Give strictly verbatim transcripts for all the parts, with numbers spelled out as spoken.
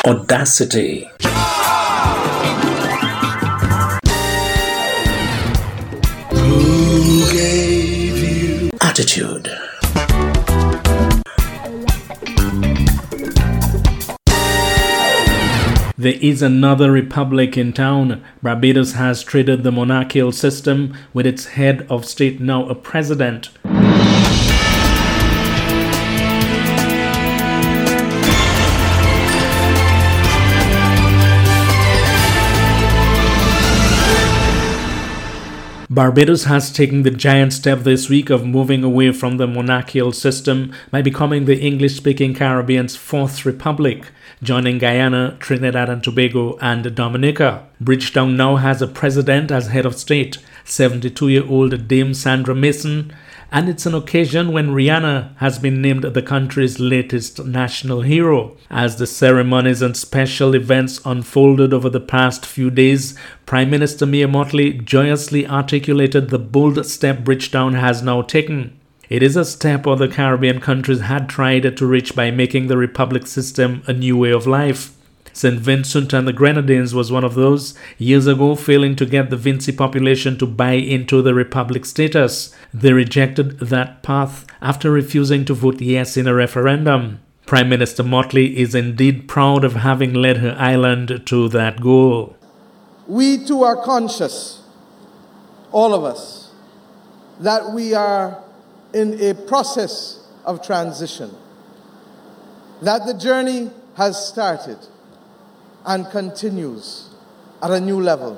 Audacity. Who gave you attitude? There is another republic in town. Barbados has traded the monarchical system with its head of state now a president. Barbados has taken the giant step this week of moving away from the monarchical system by becoming the English-speaking Caribbean's fourth republic, joining Guyana, Trinidad and Tobago, and Dominica. Bridgetown now has a president as head of state, seventy-two-year-old Dame Sandra Mason, and it's an occasion when Rihanna has been named the country's latest national hero. As the ceremonies and special events unfolded over the past few days, Prime Minister Mia Mottley joyously articulated the bold step Bridgetown has now taken. It is a step other Caribbean countries had tried to reach by making the republic system a new way of life. Saint Vincent and the Grenadines was one of those, years ago failing to get the Vincy population to buy into the republic status. They rejected that path after refusing to vote yes in a referendum. Prime Minister Mottley is indeed proud of having led her island to that goal. We too are conscious, all of us, that we are in a process of transition, that the journey has started and continues at a new level.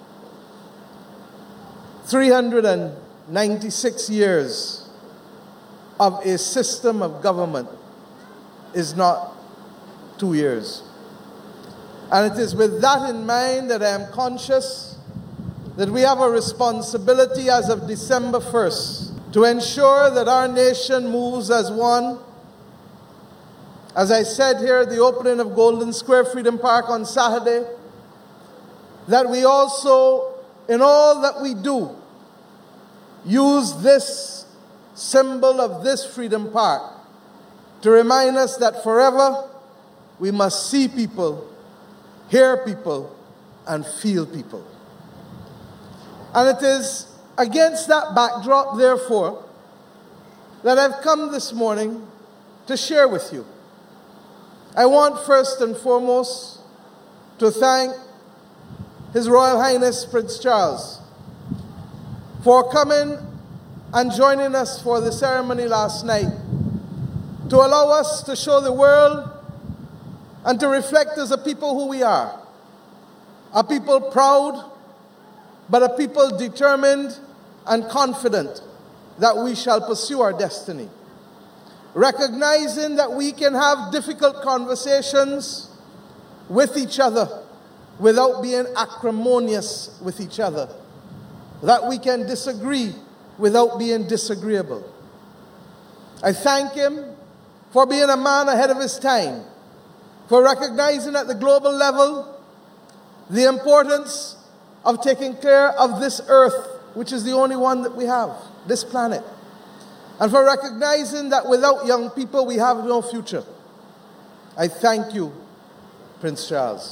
three hundred ninety-six years of a system of government is not two years. And it is with that in mind that I am conscious that we have a responsibility as of December first to ensure that our nation moves as one. As I said here at the opening of Golden Square Freedom Park on Saturday, that we also, in all that we do, use this symbol of this Freedom Park to remind us that forever we must see people, hear people, and feel people. And it is against that backdrop, therefore, that I've come this morning to share with you. I want first and foremost to thank His Royal Highness Prince Charles for coming and joining us for the ceremony last night to allow us to show the world and to reflect as a people who we are. A people proud, but a people determined and confident that we shall pursue our destiny. Recognizing that we can have difficult conversations with each other without being acrimonious with each other. That we can disagree without being disagreeable. I thank him for being a man ahead of his time, for recognizing at the global level the importance of taking care of this earth, which is the only one that we have, this planet. And for recognizing that without young people, we have no future. I thank you, Prince Charles.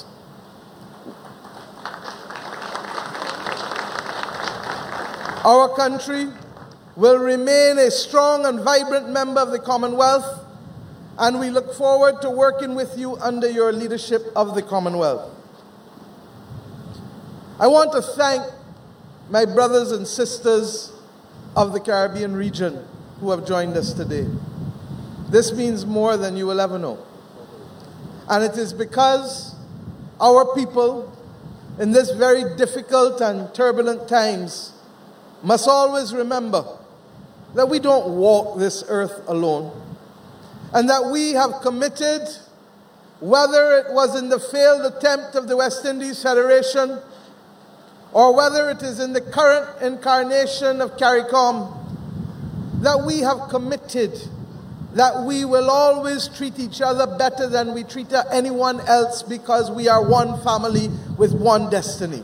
Our country will remain a strong and vibrant member of the Commonwealth, and we look forward to working with you under your leadership of the Commonwealth. I want to thank my brothers and sisters of the Caribbean region who have joined us today. This means more than you will ever know. And it is because our people, in this very difficult and turbulent times, must always remember that we don't walk this earth alone, and that we have committed, whether it was in the failed attempt of the West Indies Federation, or whether it is in the current incarnation of CARICOM, that we have committed that we will always treat each other better than we treat anyone else, because we are one family with one destiny.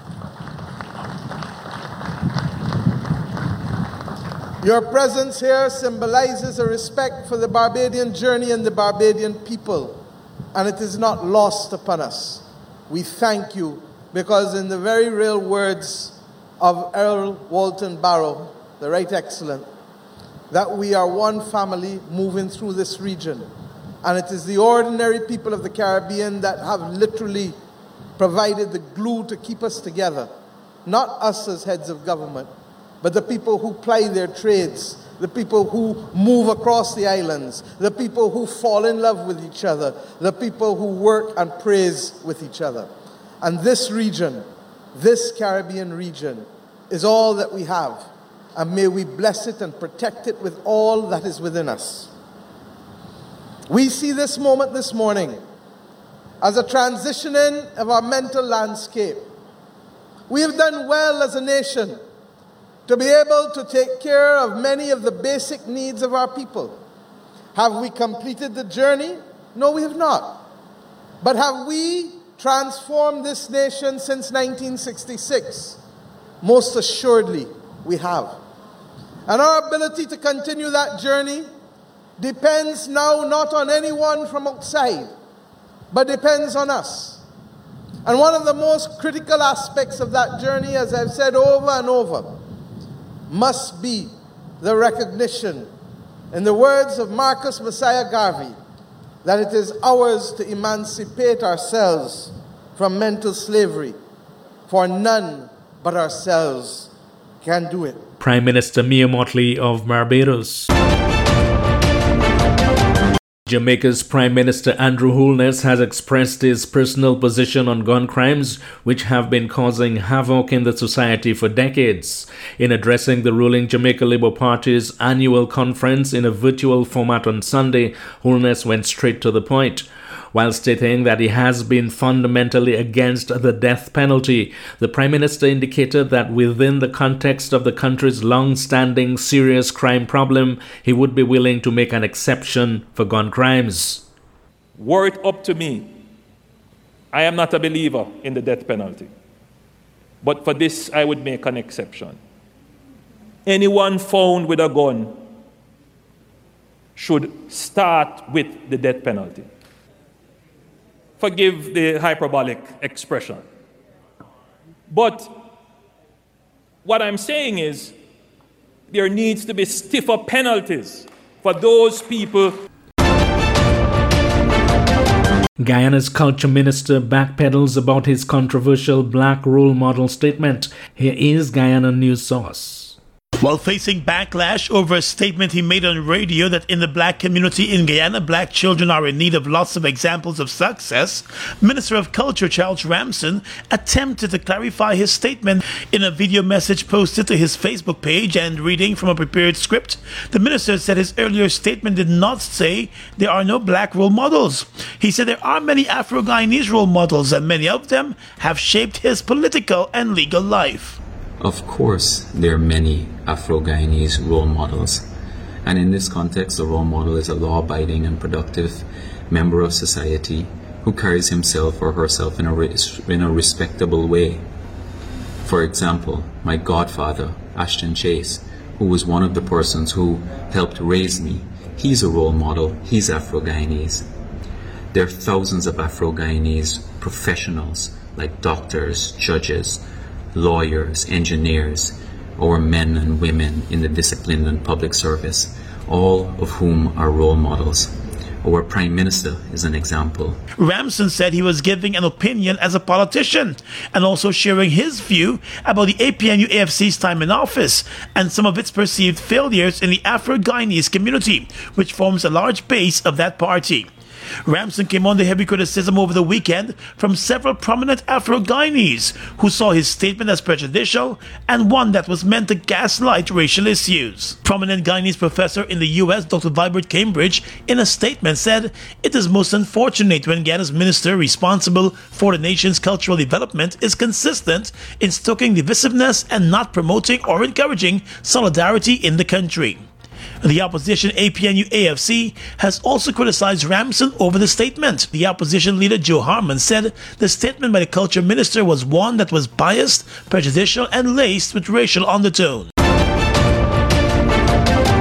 Your presence here symbolizes a respect for the Barbadian journey and the Barbadian people. and it is not lost upon us. We thank you because in the very real words of Earl Walton Barrow, the Right Excellent, that we are one family moving through this region. And it is the ordinary people of the Caribbean that have literally provided the glue to keep us together. Not us as heads of government, but the people who ply their trades, the people who move across the islands, the people who fall in love with each other, the people who work and praise with each other. And this region, this Caribbean region, is all that we have. And may we bless it and protect it with all that is within us. We see this moment this morning as a transitioning of our mental landscape. We have done well as a nation to be able to take care of many of the basic needs of our people. Have we completed the journey? No, we have not. But have we transformed this nation since nineteen sixty-six? Most assuredly, we have. And our ability to continue that journey depends now not on anyone from outside, but depends on us. And one of the most critical aspects of that journey, as I've said over and over, must be the recognition, in the words of Marcus Messiah Garvey, that it is ours to emancipate ourselves from mental slavery, for none but ourselves can do it. Prime Minister Mia Mottley of Barbados. Jamaica's Prime Minister Andrew Holness has expressed his personal position on gun crimes, which have been causing havoc in the society for decades. In addressing the ruling Jamaica Labour Party's annual conference in a virtual format on Sunday, Holness went straight to the point. While stating that he has been fundamentally against the death penalty, the Prime Minister indicated that within the context of the country's long-standing serious crime problem, he would be willing to make an exception for gun crimes. Were it up to me, I am not a believer in the death penalty. But for this, I would make an exception. Anyone found with a gun should start with the death penalty. Forgive the hyperbolic expression. But what I'm saying is there needs to be stiffer penalties for those people. Guyana's culture minister backpedals about his controversial black role model statement. Here is Guyana News Source. While facing backlash over a statement he made on radio that in the black community in Guyana, black children are in need of lots of examples of success, Minister of Culture Charles Ramson attempted to clarify his statement in a video message posted to his Facebook page. And reading from a prepared script, the minister said his earlier statement did not say there are no black role models. He said there are many Afro-Guyanese role models and many of them have shaped his political and legal life. Of course, there are many Afro-Guyanese role models, and in this context, a role model is a law-abiding and productive member of society who carries himself or herself in a, in a respectable way. For example, my godfather, Ashton Chase, who was one of the persons who helped raise me, he's a role model, he's Afro-Guyanese. There are thousands of Afro-Guyanese professionals like doctors, judges, lawyers, engineers, or men and women in the discipline and public service, all of whom are role models. Our Prime Minister is an example. Ramson said he was giving an opinion as a politician and also sharing his view about the A P N U A F C's time in office and some of its perceived failures in the Afro-Guyanese community, which forms a large base of that party. Ramson came under heavy criticism over the weekend from several prominent Afro-Guyanese who saw his statement as prejudicial and one that was meant to gaslight racial issues. Prominent Guyanese professor in the U S, Doctor Vibert Cambridge, in a statement said, "It is most unfortunate when Guyana's minister responsible for the nation's cultural development is consistent in stoking divisiveness and not promoting or encouraging solidarity in the country." The opposition A P N U A F C has also criticized Ramson over the statement. The opposition leader Joe Harmon said the statement by the culture minister was one that was biased, prejudicial, and laced with racial undertone.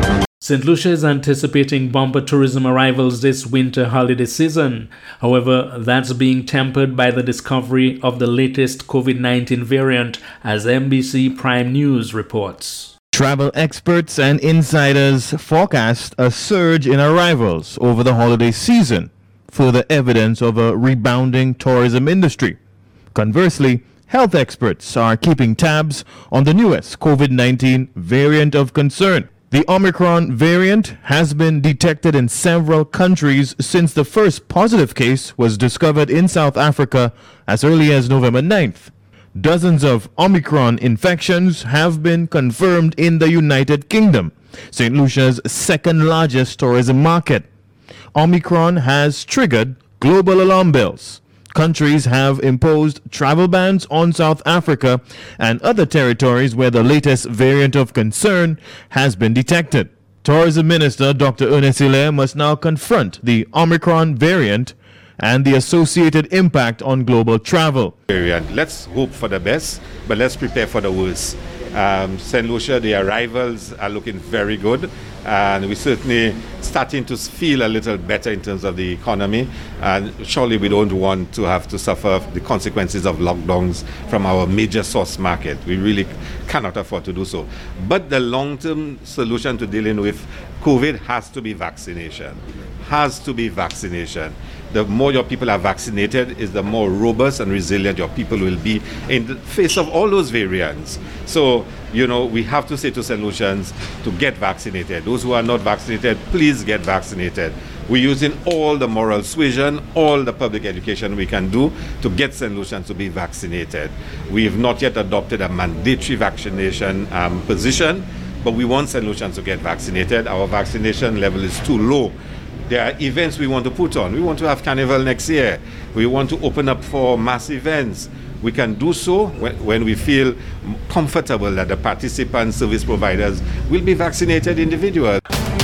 Saint Lucia is anticipating bumper tourism arrivals this winter holiday season. However, that's being tempered by the discovery of the latest COVID nineteen variant, as N B C Prime News reports. Travel experts and insiders forecast a surge in arrivals over the holiday season, further evidence of a rebounding tourism industry. Conversely, health experts are keeping tabs on the newest COVID nineteen variant of concern. The Omicron variant has been detected in several countries since the first positive case was discovered in South Africa as early as November ninth. Dozens of Omicron infections have been confirmed in the United Kingdom, Saint Lucia's second largest tourism market. Omicron has triggered global alarm bells. Countries have imposed travel bans on South Africa and other territories where the latest variant of concern has been detected. Tourism Minister Doctor Ernest Hilaire must now confront the Omicron variant and the associated impact on global travel. Let's hope for the best, but let's prepare for the worst. Um, Saint Lucia, the arrivals are looking very good, and we're certainly starting to feel a little better in terms of the economy. And surely we don't want to have to suffer the consequences of lockdowns from our major source market. We really cannot afford to do so. But the long-term solution to dealing with COVID has to be vaccination. Has to be vaccination. The more your people are vaccinated is the more robust and resilient your people will be in the face of all those variants. So, you know, we have to say to Saint Lucians to get vaccinated. Those who are not vaccinated, please get vaccinated. We're using all the moral suasion, all the public education we can do to get Saint Lucians to be vaccinated. We have not yet adopted a mandatory vaccination um, position, but we want Saint Lucians to get vaccinated. Our vaccination level is too low. There are events we want to put on. We want to have Carnival next year. We want to open up for mass events. We can do so when, when we feel comfortable that the participants, service providers will be vaccinated individuals.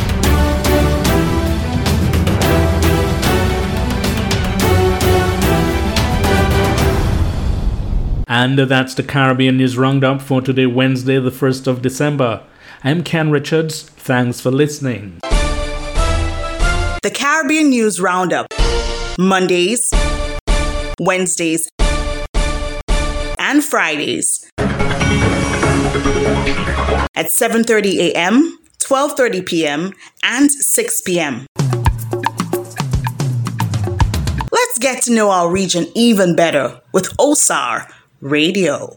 And that's the Caribbean News Roundup for today, Wednesday, the first of December. I'm Ken Richards. Thanks for listening. The Caribbean News Roundup, Mondays, Wednesdays, and Fridays at seven thirty a.m., twelve thirty p.m., and six p.m. Let's get to know our region even better with O S A R Radio.